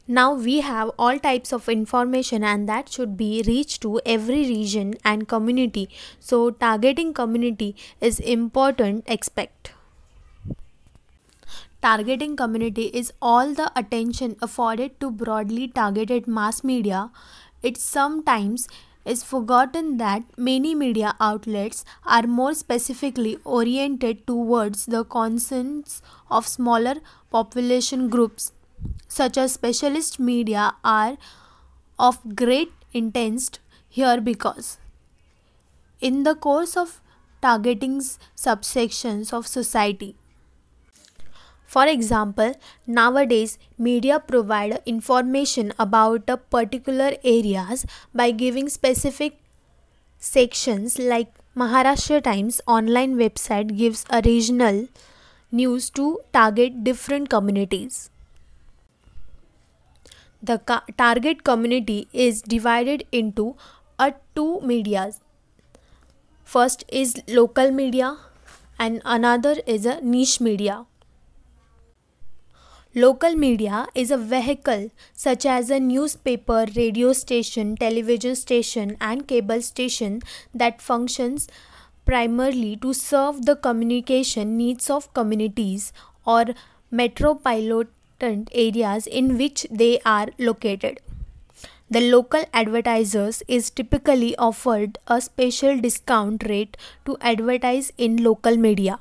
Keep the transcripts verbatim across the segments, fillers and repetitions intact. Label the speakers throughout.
Speaker 1: Now we have all types of information and that should be reached to every region and community. So targeting community is important aspect. Targeting community is all the attention afforded to broadly targeted mass media. It sometimes is forgotten that many media outlets are more specifically oriented towards the concerns of smaller population groups, such as specialist media are of great interest here because in the course of targeting subsections of society. For example, nowadays media provide information about a particular areas by giving specific sections like Maharashtra Times online website gives a regional news to target different communities. The ca- target community is divided into a two medias. First is local media and another is a niche media. Local media is a vehicle such as a newspaper, radio station, television station, and cable station that functions primarily to serve the communication needs of communities or metropolitan areas in which they are located. The local advertisers is typically offered a special discount rate to advertise in local media.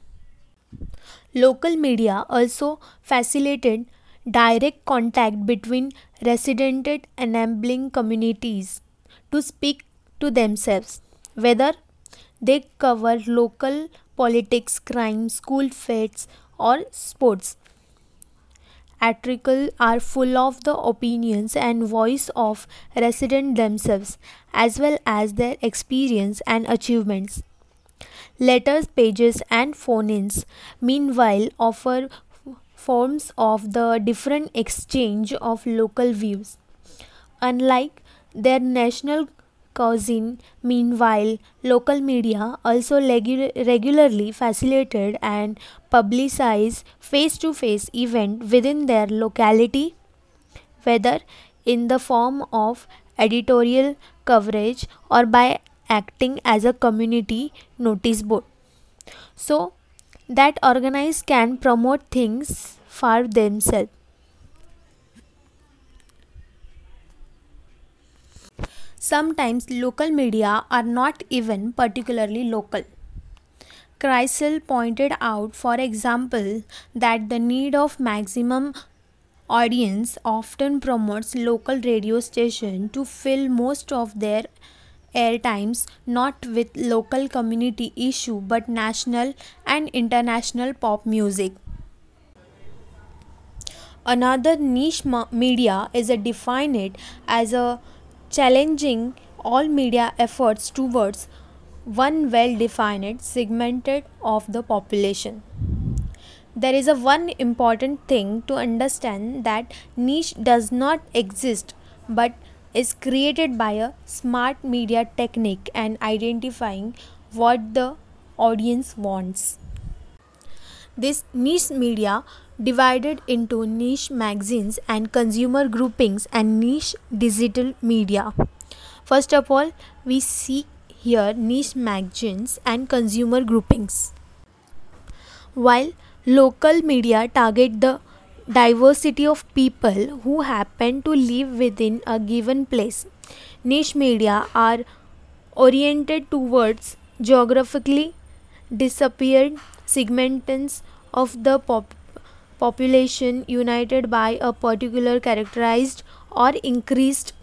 Speaker 1: Local media also facilitated direct contact between resident enabling communities to speak to themselves, whether they cover local politics, crime, school fates, or sports. Articles are full of the opinions and voice of residents themselves, as well as their experience and achievements. Letters, pages, and phone-ins, meanwhile, offer forms of the different exchange of local views. Unlike their national cousin, meanwhile, local media also legu- regularly facilitated and publicized face-to-face event within their locality, whether in the form of editorial coverage or by acting as a community notice board, so that organized can promote things for themselves. Sometimes local media are not even particularly local. Kreisel pointed out, for example, that the need of maximum audience often promotes local radio stations to fill most of their airtimes not with local community issue but national and international pop music. Another niche ma- media is a defined as a challenging all media efforts towards one well defined segmented of the population. There is a one important thing to understand that niche does not exist but is created by a smart media technique and identifying what the audience wants. This niche media divided into niche magazines and consumer groupings and niche digital media. First of all, we see here niche magazines and consumer groupings. While local media target the diversity of people who happen to live within a given place, niche media are oriented towards geographically disappeared segments of the pop- population united by a particular characterized or increased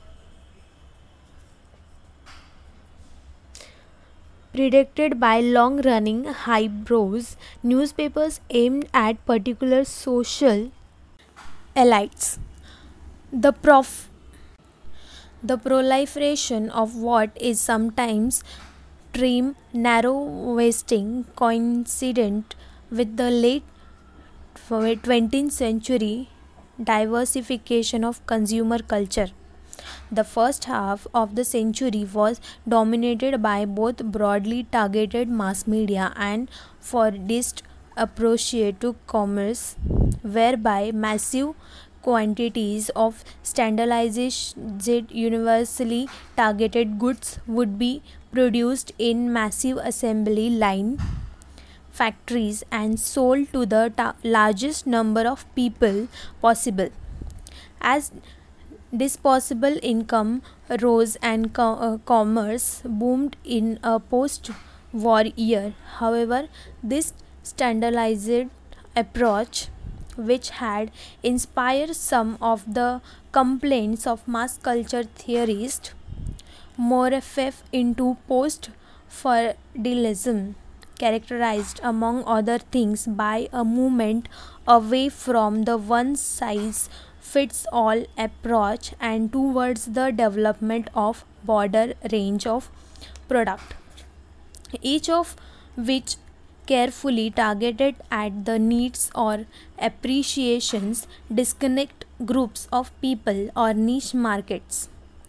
Speaker 1: predicted by long-running highbrows newspapers aimed at particular social elites. The prof the proliferation of what is sometimes termed narrow-waisting coincident with the late twentieth century diversification of consumer culture. The first half of the century was dominated by both broadly targeted mass media and Fordist approach to commerce, whereby massive quantities of standardized universally targeted goods would be produced in massive assembly line factories and sold to the ta- largest number of people possible. As disposable income rose and co- uh, commerce boomed in a post war year. However, this standardized approach, which had inspired some of the complaints of mass culture theorists, morphed into post feudalism, characterized among other things by a movement away from the one size fits all approach and towards the development of broader range of product, each of which carefully targeted at the needs or appreciations disconnect groups of people or niche markets.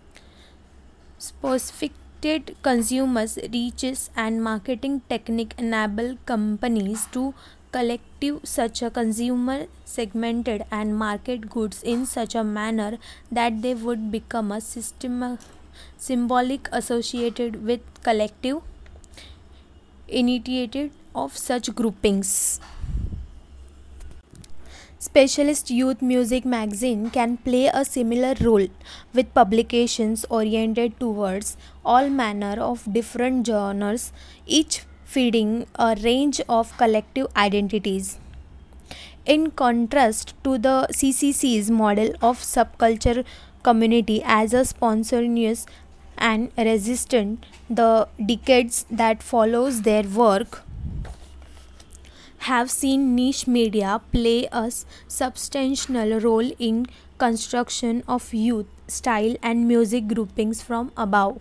Speaker 1: Sophisticated consumers reaches and marketing technique enable companies to collective such a consumer segmented and market goods in such a manner that they would become a system symbolic associated with collective initiated of such groupings. Specialist Youth Music magazine can play a similar role with publications oriented towards all manner of different genres, each feeding a range of collective identities. In contrast to the C C C's model of subculture community as a spontaneous and resistant, the decades that follows their work have seen niche media play a substantial role in construction of youth style and music groupings from above.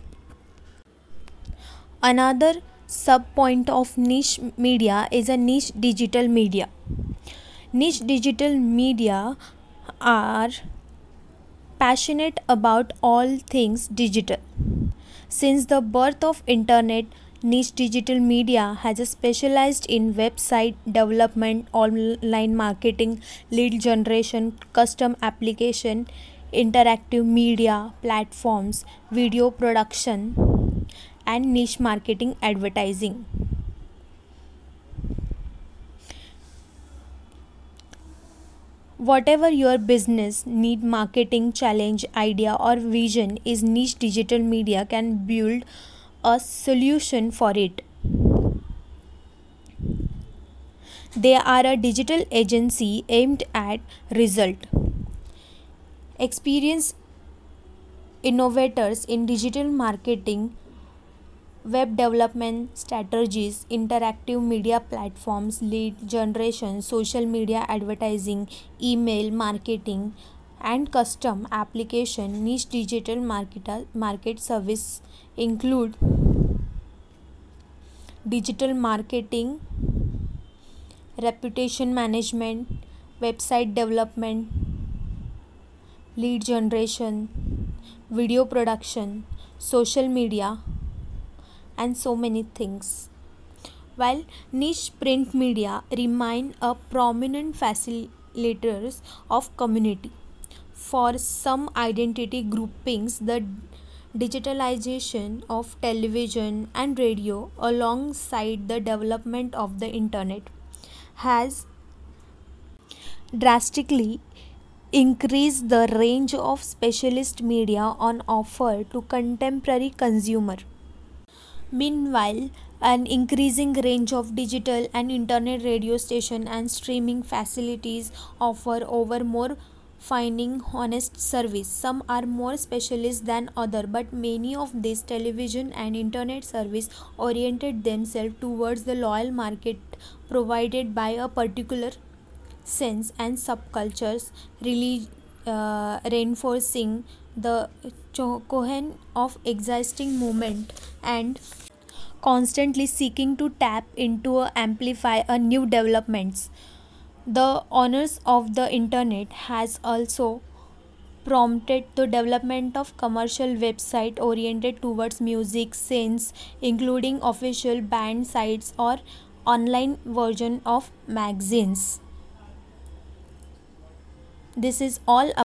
Speaker 1: Another subpoint of niche media is a niche digital media. Niche digital media are passionate about all things digital. Since the birth of internet, niche digital media has specialized in website development, online marketing, lead generation, custom application, interactive media platforms, video production, and niche marketing advertising. Whatever your business need, marketing challenge, idea or vision is, niche digital media can build a solution for it. They are a digital agency aimed at result. Experienced innovators in digital marketing, web development strategies, interactive media platforms, lead generation, social media advertising, email marketing, and custom application. Niche digital market, market service include digital marketing, reputation management, website development, lead generation, video production, social media, and so many things. While niche print media remain a prominent facilitators of community, for some identity groupings, the digitalization of television and radio alongside the development of the internet has drastically increased the range of specialist media on offer to contemporary consumer. Meanwhile, an increasing range of digital and internet radio station and streaming facilities offer over more finding honest service. Some are more specialist than other, but many of these television and internet service oriented themselves towards the loyal market provided by a particular sense and subcultures, really uh, reinforcing the cohesion of existing movement and constantly seeking to tap into or amplify a new developments. The honors of the internet has also prompted the development of commercial website oriented towards music scenes, including official band sites or online version of magazines. This is all